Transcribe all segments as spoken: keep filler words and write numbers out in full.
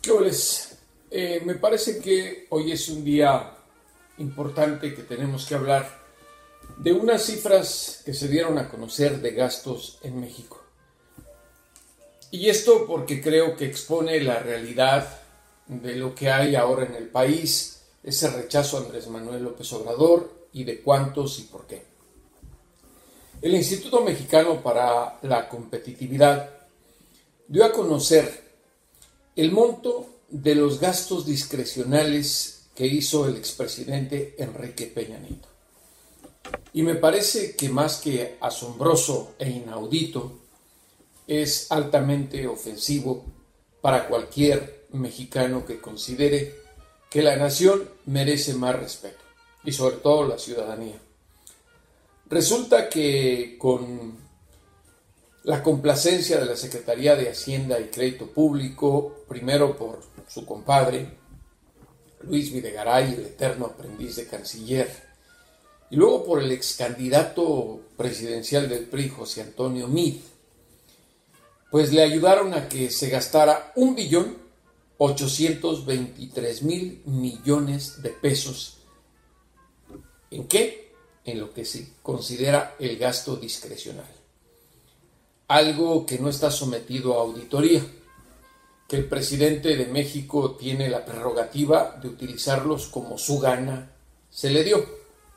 ¿Qué les? Eh, me parece que hoy es un día importante que tenemos que hablar de unas cifras que se dieron a conocer de gastos en México. Y esto porque creo que expone la realidad de lo que hay ahora en el país, ese rechazo a Andrés Manuel López Obrador y de cuántos y por qué. El Instituto Mexicano para la Competitividad dio a conocer el monto de los gastos discrecionales que hizo el expresidente Enrique Peña Nieto. Y me parece que más que asombroso e inaudito, es altamente ofensivo para cualquier mexicano que considere que la nación merece más respeto, y sobre todo la ciudadanía. Resulta que con la complacencia de la Secretaría de Hacienda y Crédito Público, primero por su compadre, Luis Videgaray, el eterno aprendiz de canciller, y luego por el ex candidato presidencial del P R I, José Antonio Meade, pues le ayudaron a que se gastara un billón ochocientos veintitrés mil millones de pesos. ¿En qué? En lo que se considera el gasto discrecional. Algo que no está sometido a auditoría, que el presidente de México tiene la prerrogativa de utilizarlos como su gana se le dio.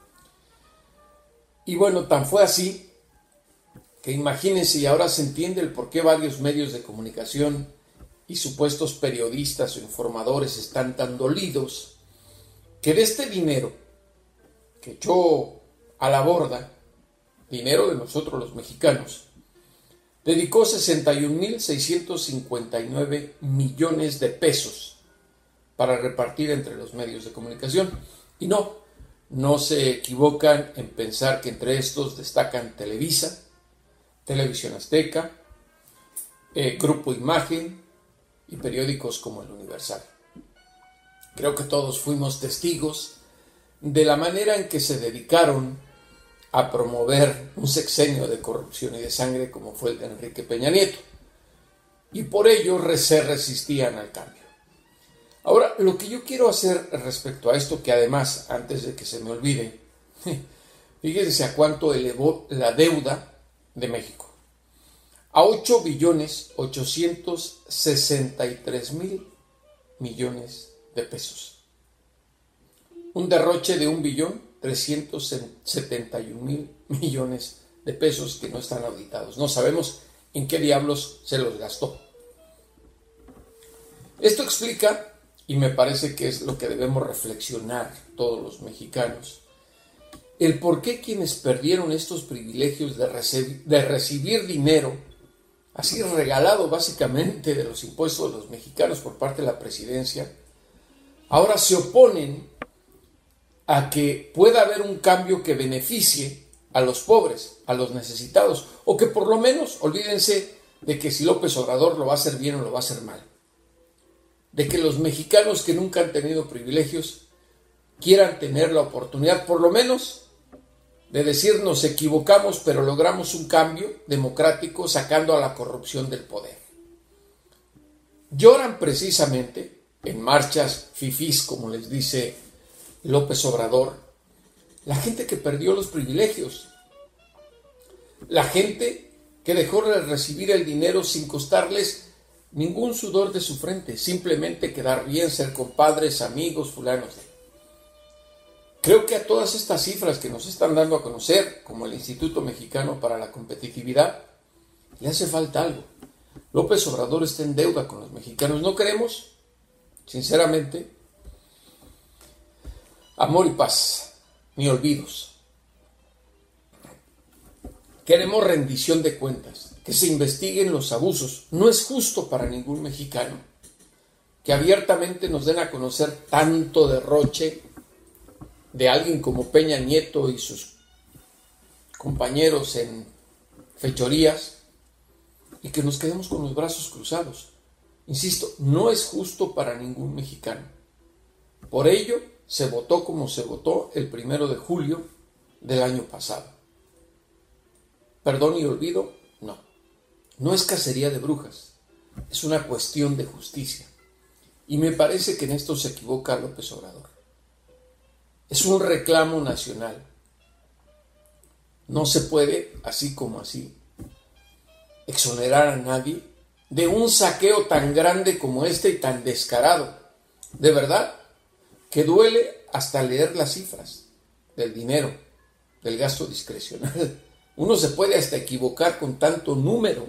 Y bueno, tan fue así que imagínense, y ahora se entiende el por qué varios medios de comunicación y supuestos periodistas o informadores están tan dolidos, que de este dinero que echó a la borda, dinero de nosotros los mexicanos, dedicó sesenta y un mil seiscientos cincuenta y nueve millones de pesos para repartir entre los medios de comunicación. Y no, no se equivocan en pensar que entre estos destacan Televisa, Televisión Azteca, eh, Grupo Imagen y periódicos como El Universal. Creo que todos fuimos testigos de la manera en que se dedicaron a promover un sexenio de corrupción y de sangre como fue el de Enrique Peña Nieto, y por ello se resistían al cambio. Ahora, lo que yo quiero hacer respecto a esto, que además, antes de que se me olvide, fíjense a cuánto elevó la deuda de México, a ocho billones ochocientos sesenta y tres mil millones de pesos, un derroche de un billón trescientos setenta y un mil millones de pesos que no están auditados. No sabemos en qué diablos se los gastó. Esto explica, y me parece que es lo que debemos reflexionar todos los mexicanos, el por qué quienes perdieron estos privilegios de, recibir, de recibir dinero, así regalado básicamente de los impuestos de los mexicanos por parte de la presidencia, ahora se oponen a que pueda haber un cambio que beneficie a los pobres, a los necesitados, o que por lo menos olvídense de que si López Obrador lo va a hacer bien o lo va a hacer mal, de que los mexicanos que nunca han tenido privilegios quieran tener la oportunidad, por lo menos, de decir nos equivocamos, pero logramos un cambio democrático sacando a la corrupción del poder. Lloran precisamente en marchas fifís, como les dice López Obrador, la gente que perdió los privilegios, la gente que dejó de recibir el dinero sin costarles ningún sudor de su frente, simplemente quedar bien, ser compadres, amigos, fulanos. Creo que a todas estas cifras que nos están dando a conocer, como el Instituto Mexicano para la Competitividad, le hace falta algo. López Obrador está en deuda con los mexicanos. ¿No queremos, sinceramente, amor y paz, ni olvidos? Queremos rendición de cuentas, que se investiguen los abusos. No es justo para ningún mexicano que abiertamente nos den a conocer tanto derroche de alguien como Peña Nieto y sus compañeros en fechorías y que nos quedemos con los brazos cruzados. Insisto, no es justo para ningún mexicano. Por ello, se votó como se votó el primero de julio del año pasado. ¿Perdón y olvido? No. No es cacería de brujas. Es una cuestión de justicia. Y me parece que en esto se equivoca López Obrador. Es un reclamo nacional. No se puede, así como así, exonerar a nadie de un saqueo tan grande como este y tan descarado. De verdad, que duele hasta leer las cifras del dinero, del gasto discrecional. Uno se puede hasta equivocar con tanto número.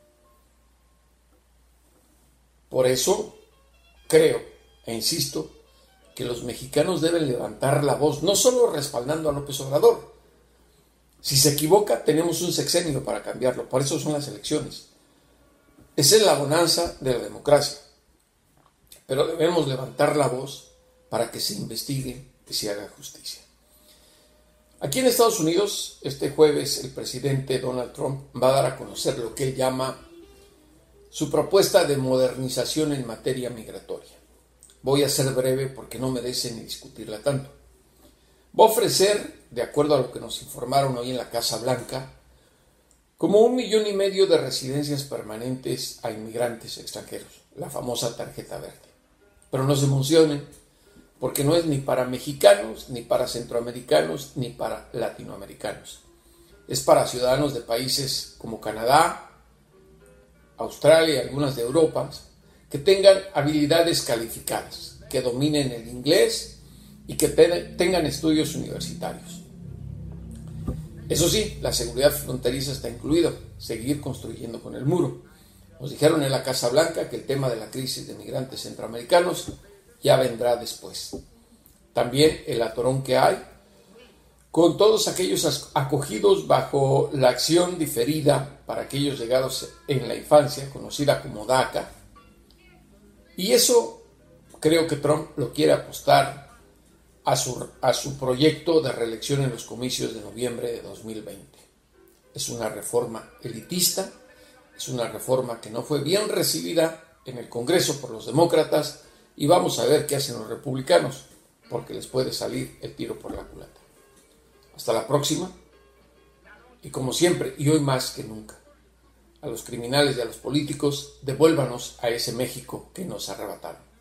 Por eso creo e insisto que los mexicanos deben levantar la voz, no solo respaldando a López Obrador. Si se equivoca, tenemos un sexenio para cambiarlo. Por eso son las elecciones. Esa es la bonanza de la democracia. Pero debemos levantar la voz para que se investigue y se haga justicia. Aquí en Estados Unidos, este jueves, el presidente Donald Trump va a dar a conocer lo que él llama su propuesta de modernización en materia migratoria. Voy a ser breve porque no merece ni discutirla tanto. Va a ofrecer, de acuerdo a lo que nos informaron hoy en la Casa Blanca, como un millón y medio de residencias permanentes a inmigrantes extranjeros, la famosa tarjeta verde. Pero no se emocionen, porque no es ni para mexicanos, ni para centroamericanos, ni para latinoamericanos. Es para ciudadanos de países como Canadá, Australia y algunas de Europa, que tengan habilidades calificadas, que dominen el inglés y que tengan estudios universitarios. Eso sí, la seguridad fronteriza está incluida, seguir construyendo con el muro. Nos dijeron en la Casa Blanca que el tema de la crisis de migrantes centroamericanos ya vendrá después. También el atorón que hay con todos aquellos acogidos bajo la acción diferida para aquellos llegados en la infancia, conocida como DACA. Y eso creo que Trump lo quiere apostar a su, a su proyecto de reelección en los comicios de noviembre de dos mil veinte. Es una reforma elitista, es una reforma que no fue bien recibida en el Congreso por los demócratas y vamos a ver qué hacen los republicanos, porque les puede salir el tiro por la culata. Hasta la próxima, y como siempre, y hoy más que nunca, a los criminales y a los políticos, devuélvanos a ese México que nos arrebataron.